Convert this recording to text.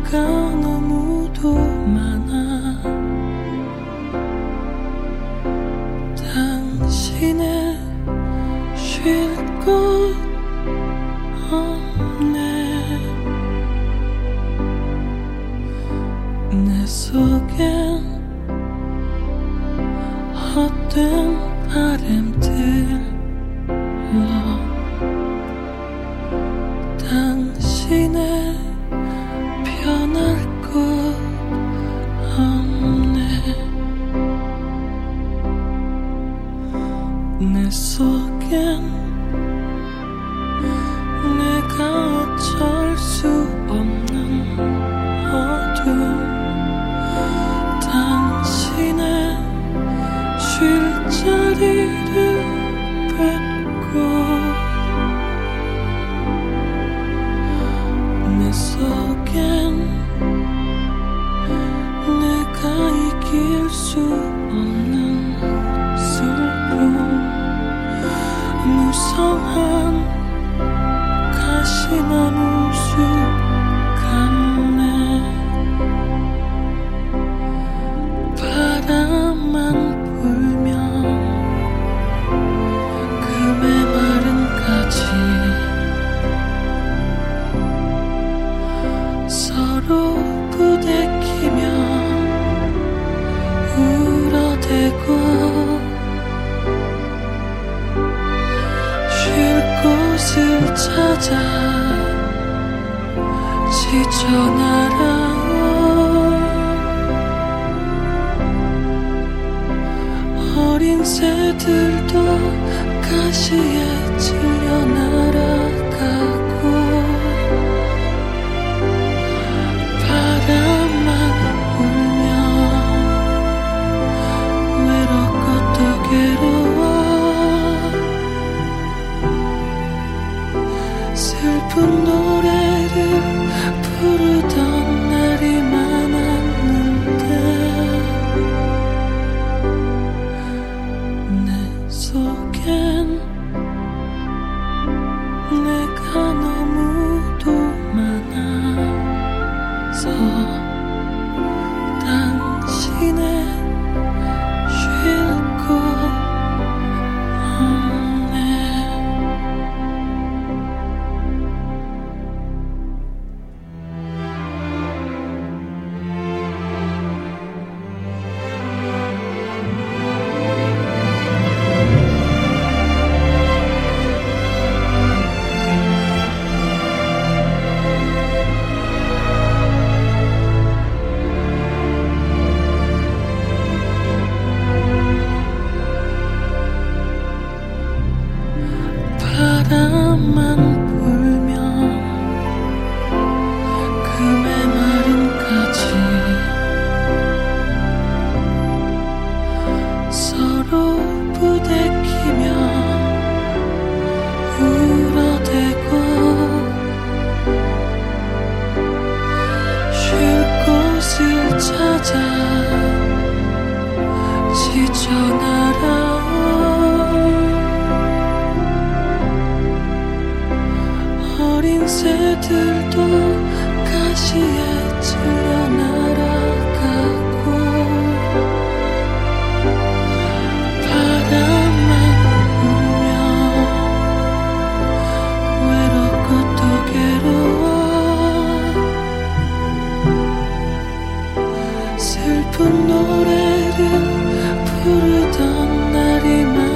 내가 너무도 많아. 당신의 쉴 곳 없네. 내 속엔 헛된 바람들로 당신의 변할 것 없네. 내 속엔 내가 어쩔 수 없는 어둠. 당신의 쉴 자리를 뺏고 내 속엔 내가 이길 수 없는 슬픔. 무성한 가시나무 숲 같네. 바람만 불면 그 메마른 가지 서로 부대끼며 울어대고 쉴 곳을 찾아 지쳐 날아온 어린 새들도 가시에 질려 날아가고 바람만 불면 외롭고 또 괴로워 슬픈 노래를 부르던 날이 많았는데 내 속엔 내가 너무도 많아서 당신의 쉴 곳 없네. 바람만 불면 그 메마른 가지 서로 부대끼며 울어대고 쉴 곳을 찾아 지쳐 날아온 어린 새들도 가시에 질려 날아가고 바람만 불면 외롭고 또 괴로워 슬픈 노래를 부르던 날이 많아.